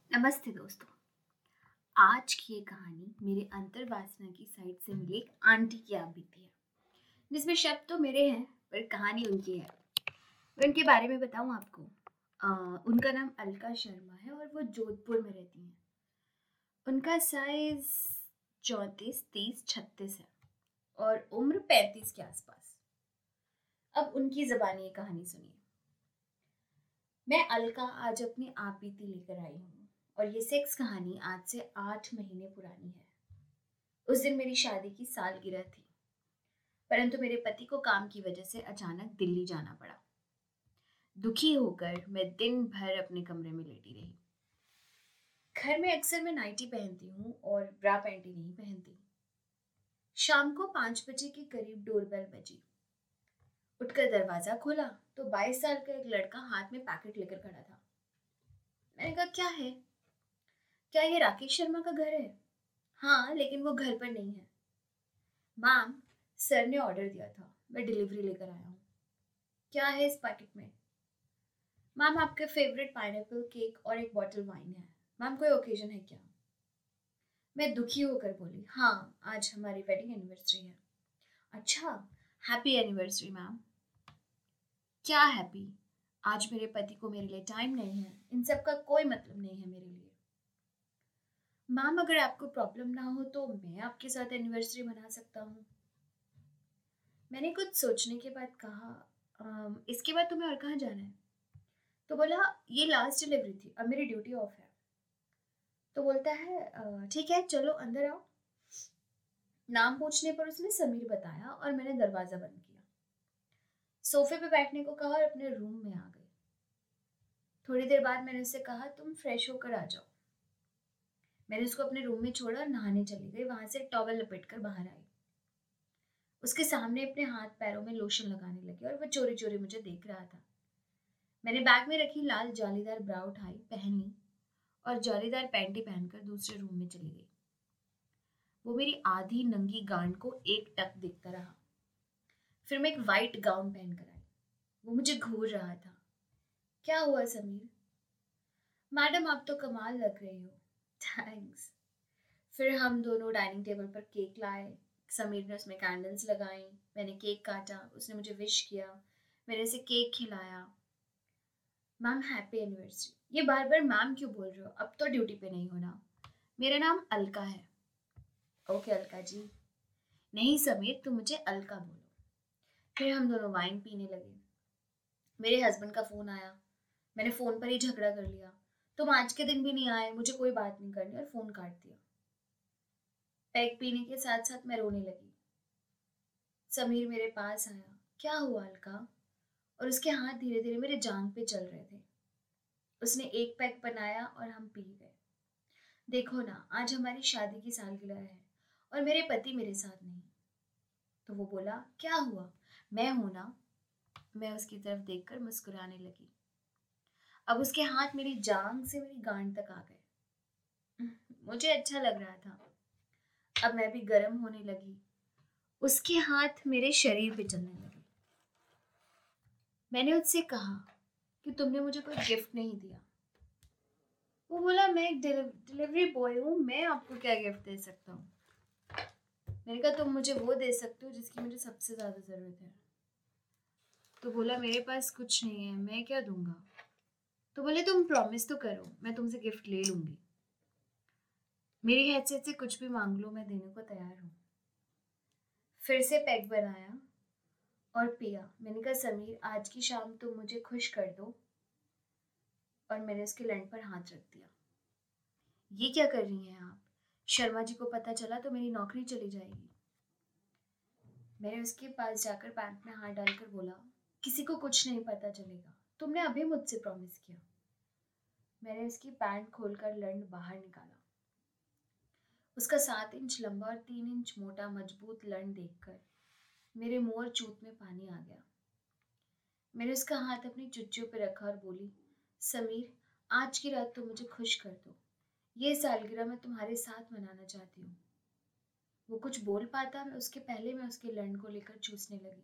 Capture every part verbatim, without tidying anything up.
नमस्ते दोस्तों। आज की ये कहानी मेरे अंतर्वासना की साइड से मिली एक आंटी की आप बीती है, जिसमें शब्द तो मेरे हैं पर कहानी उनकी है। मैं उनके बारे में बताऊं आपको। अ, उनका नाम अलका शर्मा है और वो जोधपुर में रहती हैं। उनका साइज चौंतीस तीस छत्तीस है और उम्र पैंतीस के आसपास। अब उनकी जबानी ये कहानी सुनिए। मैं अलका आज अपनी आप बीती लेकर आई हूँ और ये सेक्स कहानी आज से आठ महीने पुरानी है। उस दिन मेरी शादी की सालगिरह थी, परंतु मेरे पति को काम की वजह से अचानक दिल्ली जाना पड़ा। दुखी होकर मैं दिन भर अपने कमरे में लेटी रही। घर में अक्सर मैं नाइटी पहनती हूँ और ब्रा पैंटी नहीं पहनती। शाम को पाँच बजे के करीब डोरबेल बजी। उठकर दरवाजा खोला तो बाईस साल का एक लड़का हाथ में पैकेट लेकर खड़ा था। मैंने कहा, क्या है? क्या ये राकेश शर्मा का घर है? हाँ, लेकिन वो घर पर नहीं है। मैम, सर ने ऑर्डर दिया था, मैं डिलीवरी लेकर आया हूँ। क्या है इस पैकेट में? मैम, आपके फेवरेट पाइनएप्पल केक और एक बॉटल वाइन है। मैम, कोई ओकेजन है क्या? मैं दुखी होकर बोली, हाँ, आज हमारी वेडिंग एनिवर्सरी है। अच्छा, हैप्पी एनिवर्सरी मैम। क्या हैप्पी? आज मेरे पति को मेरे लिए टाइम नहीं है। इन सब का कोई मतलब नहीं है मेरे लिए। मैम, अगर आपको प्रॉब्लम ना हो तो मैं आपके साथ एनिवर्सरी मना सकता हूँ। मैंने कुछ सोचने के बाद कहा, "अम, इसके बाद तुम्हें और कहाँ जाना है?" तो बोला, ये लास्ट डिलीवरी थी, अब मेरी ड्यूटी ऑफ है। तो बोलता है, "अ, ठीक है, चलो अंदर आओ।" नाम पूछने पर उसने समीर बताया और मैंने दरवाजा बंद किया। सोफे पे बैठने को कहा और अपने रूम में आ गई। थोड़ी देर बाद मैंने उससे कहा, तुम फ्रेश होकर आ जाओ। मैंने उसको अपने रूम में छोड़ा और नहाने चली गई। वहां से टॉवल लपेट कर बाहर आई। उसके सामने अपने हाथ पैरों में लोशन लगाने लगी और वह चोरी चोरी मुझे देख रहा था। मैंने बैग में रखी लाल जालीदार ब्रा उठाई, पहनी और जालीदार पैंटी पहनकर दूसरे रूम में चली गई। वो मेरी आधी नंगी गांड को एक टक देखता रहा। फिर मैं एक वाइट गाउन पहनकर आई। वो मुझे घूर रहा था। क्या हुआ समीर? मैडम, आप तो कमाल लग रही हो। थैंक्स। फिर हम दोनों डाइनिंग टेबल पर केक लाए। समीर ने उसमें कैंडल्स लगाई। मैंने केक काटा, उसने मुझे विश किया। मैंने उसे केक खिलाया। Ma'am, happy anniversary. ये बार बार मैम क्यों बोल रहे हो? अब तो ड्यूटी पे नहीं होना। मेरा नाम अलका है। ओके अलका जी। नहीं समीर, तुम मुझे अलका बोलो। फिर हम दोनों वाइन पीने लगे। मेरे हस्बैंड का फोन आया। मैंने फोन पर ही झगड़ा कर लिया। तुम आज के दिन भी नहीं आए, मुझे कोई बात नहीं करनी, और फोन काट दिया। पैक पीने के साथ साथ मैं रोने लगी। समीर मेरे पास आया। क्या हुआ अलका? और उसके हाथ धीरे धीरे मेरे जांग पे चल रहे थे। उसने एक पैक बनाया और हम पी गए। देखो ना, आज हमारी शादी की सालगिरह है और मेरे पति मेरे साथ नहीं। तो वो बोला, क्या हुआ? मैं हूं ना। मैं उसकी तरफ देखकर मुस्कुराने लगी। अब उसके हाथ मेरी जांग से मेरी गांड तक आ गए। मुझे अच्छा लग रहा था। अब मैं भी गर्म होने लगी। उसके हाथ मेरे शरीर पे चलने लगे। मैंने उससे कहा कि तुमने मुझे कोई गिफ्ट नहीं दिया। वो बोला, मैं एक डिलीवरी बॉय हूँ, मैं आपको क्या गिफ्ट दे सकता हूँ। मैंने कहा, तुम मुझे वो दे सकते हो जिसकी मुझे सबसे ज़्यादा ज़रूरत है। तो बोला, मेरे पास कुछ नहीं है, मैं क्या दूंगा। तो बोले, तुम प्रॉमिस तो करो, मैं तुमसे गिफ्ट ले लूंगी। मेरी हैसियत से कुछ भी मांग लो, मैं देने को तैयार हूँ। फिर से पैक बनाया और पिया। मैंने कहा, समीर, आज की शाम तुम मुझे खुश कर दो। और मैंने उसके लंड पर हाथ रख दिया। ये क्या कर रही हैं आप? शर्मा जी को पता चला तो मेरी नौकरी चली जाएगी। मैंने उसके पास जाकर पैंट में हाथ डालकर बोला, किसी को कुछ नहीं पता चलेगा, तुमने अभी मुझसे प्रॉमिस किया। मैंने उसकी पैंट खोलकर लंड बाहर निकाला। उसका सात इंच लंबा और तीन इंच मोटा मजबूत लंड देखकर मेरे मुंह और चूत में पानी आ गया। मैंने उसका हाथ अपनी चुच्चियों पर रखा और बोली, समीर, आज की रात तुम मुझे खुश कर दो। ये सालगिरह मैं तुम्हारे साथ मनाना चाहती हूँ। वो कुछ बोल पाता मैं उसके पहले मैं उसके लंड को लेकर चूसने लगी।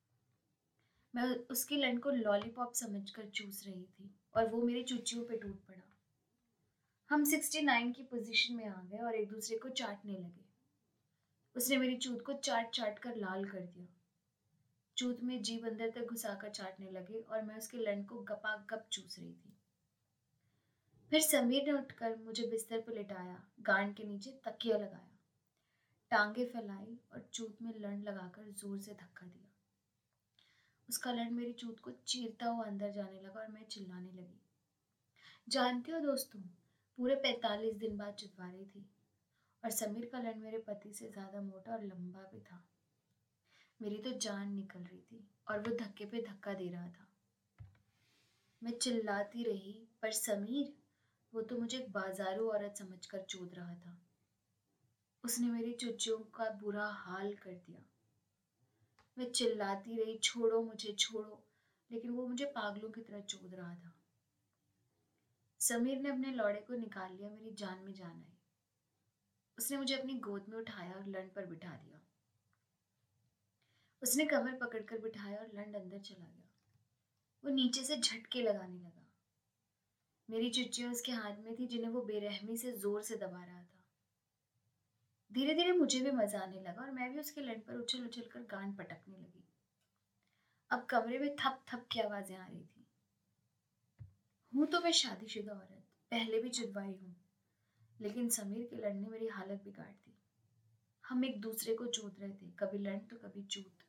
मैं उसके लंड को लॉलीपॉप समझकर चूस रही थी और वो मेरी चुच्चियों पे टूट पड़ा। हम सिक्सटी नाइन की पोजीशन में आ गए और एक दूसरे को चाटने लगे। उसने मेरी चूत को चाट चाट कर लाल कर दिया। चूत में जीभ अंदर तक घुसाकर चाटने लगे और मैं उसके लंड को गपागप चूस रही थी। फिर समीर ने उठकर मुझे बिस्तर पर लिटाया, गांड के नीचे तकिया लगाया, टांगे फैलाई और चूत में लंड लगाकर जोर से धक्का दिया। उसका लंड मेरी चूत को चीरता हुआ अंदर जाने लगा और मैं चिल्लाने लगी। जानते हो दोस्तों, पूरे पैंतालीस दिन बाद चितवारी थी और समीर का लंड मेरे पति से ज्यादा मोटा और लंबा भी था। मेरी तो जान निकल रही थी और वो धक्के पे धक्का दे रहा था। मैं चिल्लाती रही, पर समीर, वो तो मुझे एक बाजारू औरत समझकर चोद रहा था। उसने मेरी चुच्चियों का बुरा हाल कर दिया। मैं चिल्लाती रही, छोड़ो मुझे, छोड़ो, लेकिन वो मुझे पागलों की तरह चोद रहा था। समीर ने अपने लौड़े को निकाल लिया, मेरी जान में जान आई। उसने मुझे अपनी गोद में उठाया और लंड पर बिठा दिया। उसने कमर पकड़कर बिठाया और लंड अंदर चला गया। वो नीचे से झटके लगाने लगा। मेरी चुच्चियां उसके हाथ में थी, जिन्हें वो बेरहमी से जोर से दबा रहा था। धीरे धीरे मुझे भी मजा आने लगा और मैं भी उसके लंड पर उछल उछल कर गांड पटकने लगी। अब कमरे में थप थप की आवाजें आ रही थी। हूं तो मैं शादीशुदा औरत, पहले भी चिदवाई हूं, लेकिन समीर के लंड ने मेरी हालत बिगाड़ दी। हम एक दूसरे को चोद रहे थे, कभी लंड तो कभी चूत।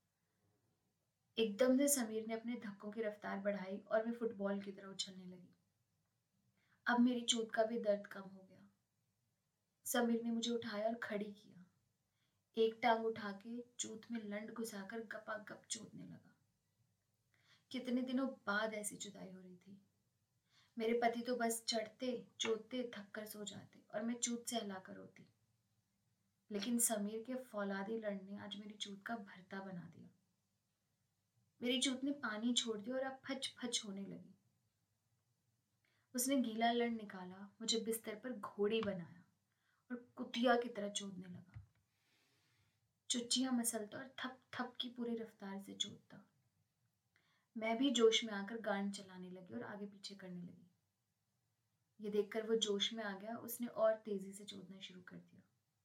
एकदम से समीर ने अपने धक्कों की रफ्तार बढ़ाई और मैं फुटबॉल की तरह उछलने लगी। अब मेरी चोट का भी दर्द कम हो गया। समीर ने मुझे उठाया और खड़ी किया। एक टांग उठा के चूत में लंड घुसाकर गपागप चोदने लगा। कितने दिनों बाद ऐसी जुदाई हो रही थी। मेरे पति तो बस चढ़ते चोदते थक कर सो जाते और मैं चूत से हिलाकर रोती, लेकिन समीर के फौलादी लंड ने आज मेरी चूत का भरता बना दिया। मेरी चूत ने पानी छोड़ दिया और अब फच फच होने लगी। उसने गीला लंड निकाला, मुझे बिस्तर पर घोड़ी बनाया और कुतिया की तरह चोदने लगा। चुच्चियां मसलता और थप थप की पूरी रफ्तार से चोदता। मैं भी जोश में आकर गांड चलाने लगी और आगे पीछे करने लगी। ये देखकर वो जोश में आ गया। उसने और तेजी से चोदना शुरू कर दिया।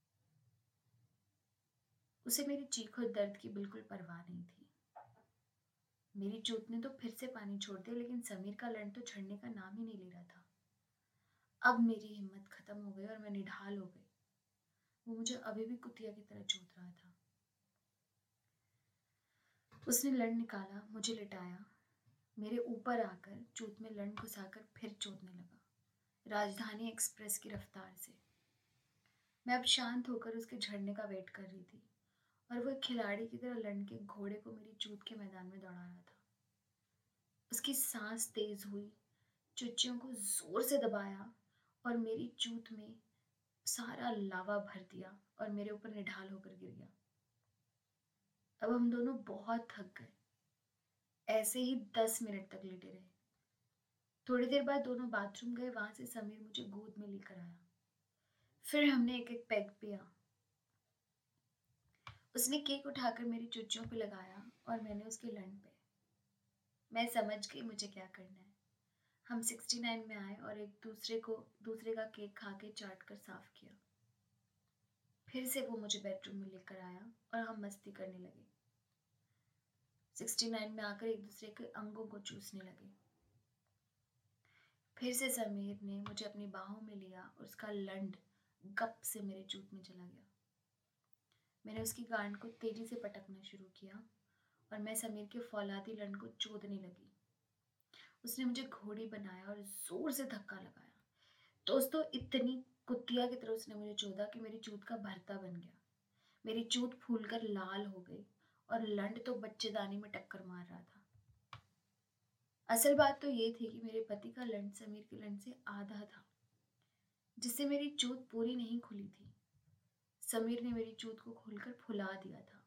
उसे मेरी चीख और दर्द की बिल्कुल परवाह नहीं थी। मेरी चोट ने तो फिर से पानी छोड़ दिया, लेकिन समीर का लंड तो छड़ने का नाम ही नहीं ले रहा था। अब मेरी हिम्मत खत्म हो गई और मैं निढाल हो गई। वो मुझे अभी भी कुतिया की तरह चोद रहा था। उसने लंड निकाला, मुझे लिटाया, मेरे ऊपर आकर चूत में लंड घुसाकर फिर चोदने लगा, राजधानी एक्सप्रेस की रफ्तार से। मैं अब शांत होकर उसके झड़ने का वेट कर रही थी और वो एक खिलाड़ी की तरह लंड के घोड़े को मेरी चूत के मैदान में दौड़ा रहा था। उसकी सांस तेज हुई, चुच्चियों को जोर से दबाया और मेरी चूत में सारा लावा भर दिया और मेरे ऊपर निढाल होकर गिर गया। अब हम दोनों बहुत थक गए। ऐसे ही दस मिनट तक लेटे रहे। थोड़ी देर बाद दोनों बाथरूम गए। वहां से समीर मुझे गोद में लेकर आया। फिर हमने एक एक पैग पिया। उसने केक उठाकर मेरी चुच्चियों पे लगाया और मैंने उसके लंड पे। मैं समझ गई मुझे क्या करना है। हम सिक्सटी नाइन में आए और एक दूसरे को दूसरे का केक खा के चाट कर साफ किया। फिर से वो मुझे बेडरूम में लेकर आया और हम मस्ती करने लगे। सिक्सटी नाइन में आकर एक दूसरे के अंगों को चूसने लगे। फिर से समीर ने मुझे अपनी बाहों में लिया और उसका लंड गप से मेरे चूत में चला गया। मैंने उसकी गांड को तेजी से पटकना शुरू किया और मैं समीर के फौलादी लंड को चोदने लगी। उसने मुझे घोड़ी बनाया और जोर से धक्का लगाया। दोस्तों, इतनी कुतिया की तरह उसने मुझे चोदा कि मेरी चूत का भरता बन गया। मेरी चूत फूलकर लाल हो गई और लंड तो बच्चेदानी में टक्कर मार रहा था। असल बात तो ये थी कि मेरे पति का लंड समीर के लंड से आधा था, जिससे मेरी चूत पूरी नहीं खुली थी। समीर ने मेरी चूत को खोलकर फुला दिया था।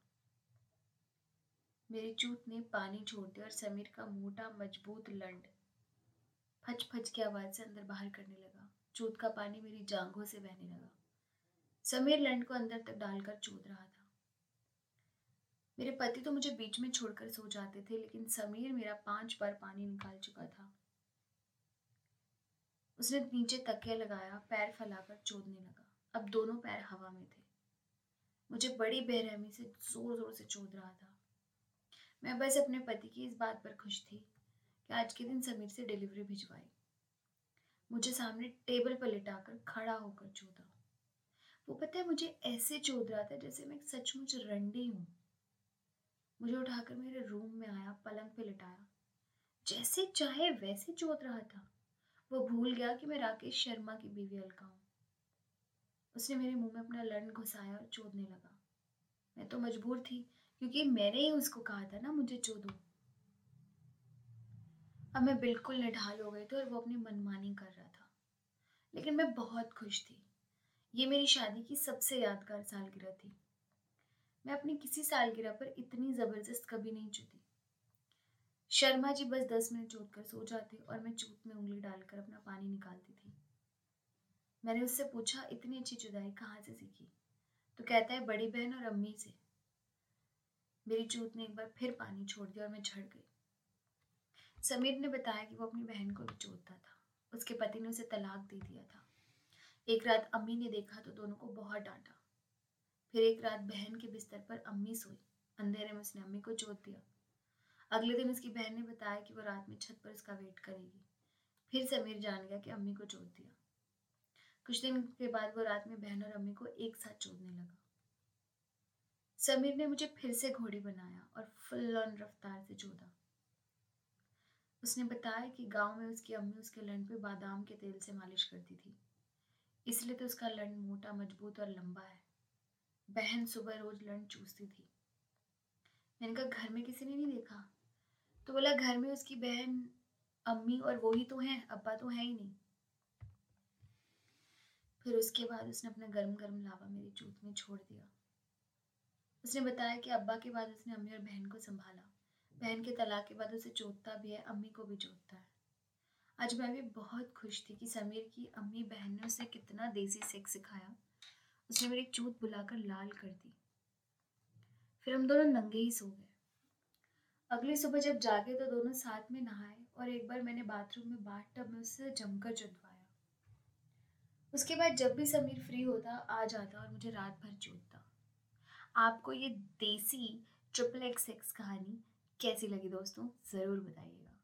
मेरी चूत ने पानी छोड़ दिया और समीर का मोटा मजबूत लंड फच फच की आवाज से अंदर बाहर करने लगा। चूत का पानी मेरी जांघों से बहने लगा। समीर लंड को अंदर तक डालकर चूत रहा था। मेरे पति तो मुझे बीच में छोड़कर सो जाते थे, लेकिन समीर मेरा पांच बार पानी निकाल चुका था। उसने नीचे तकिया लगाया, पैर फैलाकर चोदने लगा। अब दोनों पैर हवा में थे। मुझे बड़ी बेरहमी से जोर जोर से चोद रहा था। मैं बस अपने पति की इस बात पर खुश थी कि आज के दिन समीर से डिलीवरी भिजवाई। मुझे सामने टेबल पर लिटाकर खड़ा होकर चोदा। वो पता है मुझे ऐसे चोद रहा था जैसे मैं सचमुच रंडी हूँ। मुझे उठाकर मेरे रूम में आया, पलंग पे लिटाया, जैसे चाहे वैसे चोद रहा था। वो भूल गया कि मैं राकेश शर्मा की बीवी अलका हूँ। उसने मेरे मुंह में अपना लंड घुसाया और चोदने लगा। मैं तो मजबूर थी क्योंकि मैंने ही उसको कहा था ना मुझे चोदो। अब मैं बिल्कुल निढाल हो गई थी और वो अपनी मनमानी कर रहा था, लेकिन मैं बहुत खुश थी। ये मेरी शादी की सबसे यादगार सालगिरह थी। मैं अपनी किसी सालगिरह पर इतनी जबरदस्त कभी नहीं चूती। शर्मा जी बस दस मिनट चूत कर सो जाते और मैं चूत में उंगली डालकर अपना पानी निकालती थी। मैंने उससे पूछा, इतनी अच्छी जुदाई कहाँ से सीखी? तो कहता है बड़ी बहन और अम्मी से। मेरी चूत ने एक बार फिर पानी छोड़ दिया और मैं झड़ गई। समीर ने बताया कि वो अपनी बहन को भी चोदता था। उसके पति ने उसे तलाक दे दिया था। एक रात अम्मी ने देखा तो दोनों को बहुत डांटा। फिर एक रात बहन के बिस्तर पर अम्मी सोई। अंधेरे में उसने अम्मी को चोद दिया। अगले दिन उसकी बहन ने बताया कि वो रात में छत पर उसका वेट करेगी। फिर समीर जान गया कि अम्मी को चोद दिया। कुछ दिन के बाद वो रात में बहन और अम्मी को एक साथ चोदने लगा। समीर ने मुझे फिर से घोड़ी बनाया और फुल ऑन रफ्तार से चोदा। उसने बताया कि गांव में उसकी अम्मी उसके लंड पे बादाम के तेल से मालिश करती थी, इसलिए तो उसका लंड मोटा, मजबूत और लंबा है। बहन सुबह रोज लंड चूसती थी। मैंने कहा घर में किसी ने नहीं देखा? तो बोला घर में उसकी बहन, अम्मी और वो ही तो हैं, अब्बा तो है ही नहीं। फिर उसके बाद उसने अपना गर्म गर्म लावा मेरी चूत में छोड़ दिया। उसने बताया कि अब्बा के बाद उसने अम्मी और बहन को संभाला। बहन के तलाक के बाद उसे चोदता भी है, अम्मी को भी चोदता है। आज मैं भी बहुत खुश थी कि समीर की अम्मी बहन ने उसे कितना देसी सेक्स सिखाया। उसने मेरी चूत बुलाकर लाल कर दी। फिर हम दोनों नंगे ही सो गए। अगली सुबह जब जागे तो दोनों साथ में नहाए और एक बार मैंने बाथरूम में बाथटब में उससे जमकर चुदवाया। उसके बाद जब भी समीर फ्री होता आ जाता और मुझे रात भर चोदता। आपको ये देसी ट्रिपल एक्स सेक्स कहानी कैसी लगी दोस्तों, ज़रूर बताइएगा।